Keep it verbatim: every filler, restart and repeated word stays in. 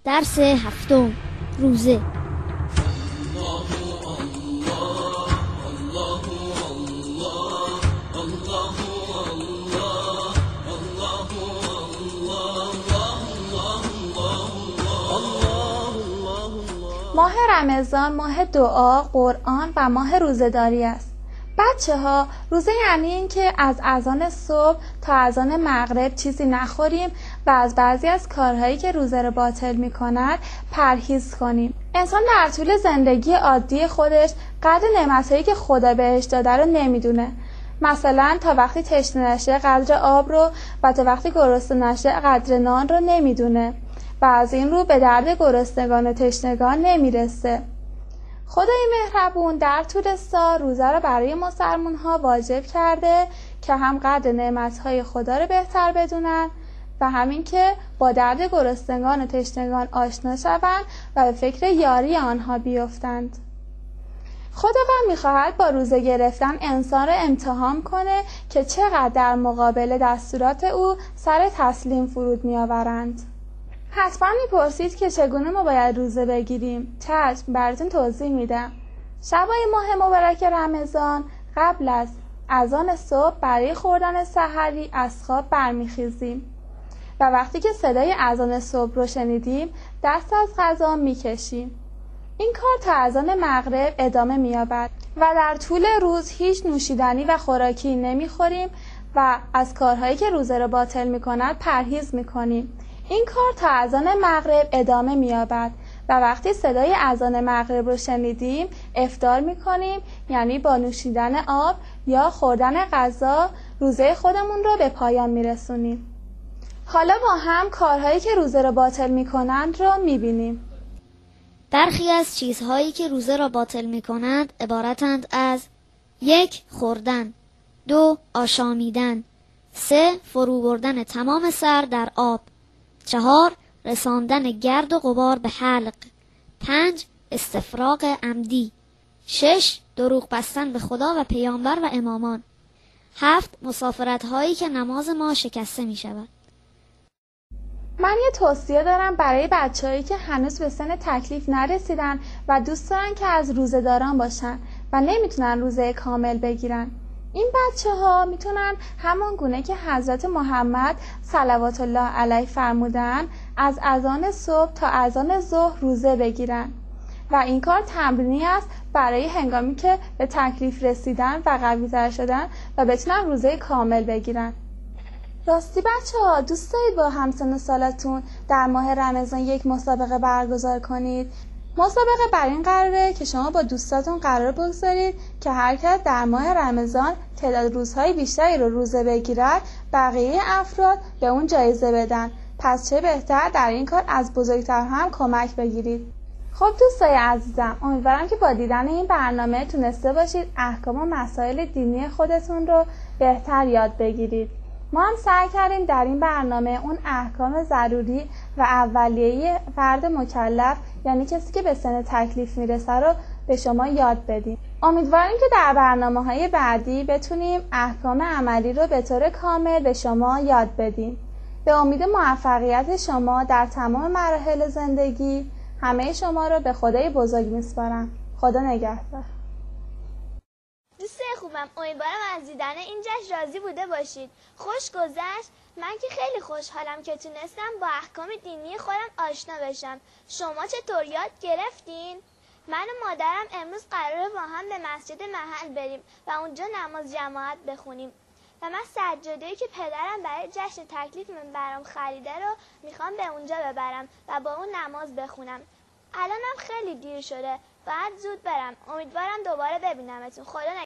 درس هفتم، روزه. ماه رمضان ماه دعا، قرآن و ماه روزه‌داری است. بچه ها، روزه یعنی این که از اذان صبح تا اذان مغرب چیزی نخوریم و از بعضی از کارهایی که روزه رو باطل می کند پرهیز کنیم. انسان در طول زندگی عادی خودش قدر نعمتهایی که خدا بهش داده رو نمیدونه. مثلا تا وقتی تشنه نشه قدر آب رو و تا وقتی گرسنه نشه قدر نان رو نمیدونه و از این رو به درد گرسنگان و تشنگان نمیرسه. خدای مهربون در طول سال روزه رو برای مسلمان ها واجب کرده که هم قدر نعمتهای خدا رو بهتر بدونن و همین که با درد گرسنگان و تشنگان آشنا شوند و به فکر یاری آنها بیفتند. خداوند می‌خواهد با روزه گرفتن انسان را امتحان کنه که چقدر در مقابل دستورات او سر تسلیم فرود می‌آورند. حتما میپرسید که چگونه ما باید روزه بگیریم. چشم، براتون توضیح میدم. شبای ماه مبارک رمضان قبل از اذان صبح برای خوردن سحری از خواب برمیخیزیم و وقتی که صدای اذان صبح رو شنیدیم دست از غذا میکشیم. این کار تا اذان مغرب ادامه مییابد و در طول روز هیچ نوشیدنی و خوراکی نمیخوریم و از کارهایی که روزه رو باطل میکند پرهیز میکنیم. این کار تا اذان مغرب ادامه می‌یابد و وقتی صدای اذان مغرب رو شنیدیم افطار می‌کنیم، یعنی با نوشیدن آب یا خوردن غذا روزه خودمون رو به پایان می‌رسونیم. حالا با هم کارهایی که روزه رو باطل می‌کنند رو می‌بینیم. برخی از چیزهایی که روزه را باطل می‌کنند عبارتند از: یک، خوردن، دو، آشامیدن، سه، فرو بردن تمام سر در آب، چهار، رساندن گرد و غبار به حلق، پنج، استفراغ عمدی، شش، دروغ بستن به خدا و پیامبر و امامان، هفت، مسافرت هایی که نماز ما شکسته می شود. من یه توصیه دارم برای بچه‌هایی که هنوز به سن تکلیف نرسیدن و دوست دارن که از روزه‌داران باشن و نمیتونن روزه کامل بگیرن. این بچه ها میتونن همان گونه که حضرت محمد صلوات الله علیه فرمودن از اذان صبح تا اذان ظهر روزه بگیرن و این کار تمرینی است برای هنگامی که به تکلیف رسیدن و قوی تر شدن و بتونن روزه کامل بگیرن. راستی بچه ها، دوست دارید با همسن و سالتون در ماه رمضان یک مسابقه برگزار کنید؟ مسابقه بر این قراره که شما با دوستاتون قرار بگذارید که هر کس در ماه رمضان تعداد روزهای بیشتری رو روزه بگیرد، بقیه افراد به اون جایزه بدن. پس چه بهتر در این کار از بزرگتر هم کمک بگیرید. خب دوستای عزیزم، امیدوارم که با دیدن این برنامه تونسته باشید احکام و مسائل دینی خودتون رو بهتر یاد بگیرید. ما هم سعی کردیم در این برنامه اون احکام ضروری و اولیه‌ای فرد مکلف، یعنی کسی که به سن تکلیف میرسه، رو به شما یاد بدیم. امیدواریم که در برنامه‌های بعدی بتونیم احکام عملی رو به طور کامل به شما یاد بدیم. به امید موفقیت شما در تمام مراحل زندگی، همه شما رو به خدای بزرگ میسپارم. خدا نگهدار. دوستای خوبم، امیدوارم از دیدن این جشن راضی بوده باشید. خوش گذشت. من که خیلی خوشحالم که تونستم با احکام دینی خودم آشنا بشم. شما چطور یاد گرفتین؟ من و مادرم امروز قراره با هم به مسجد محل بریم و اونجا نماز جماعت بخونیم و من سجاده‌ای که پدرم برای جشن تکلیف من برام خریده رو میخوام به اونجا ببرم و با اون نماز بخونم. الانم خیلی دیر شده، باید زود برم. امیدوارم دوباره ببینمتون. خدا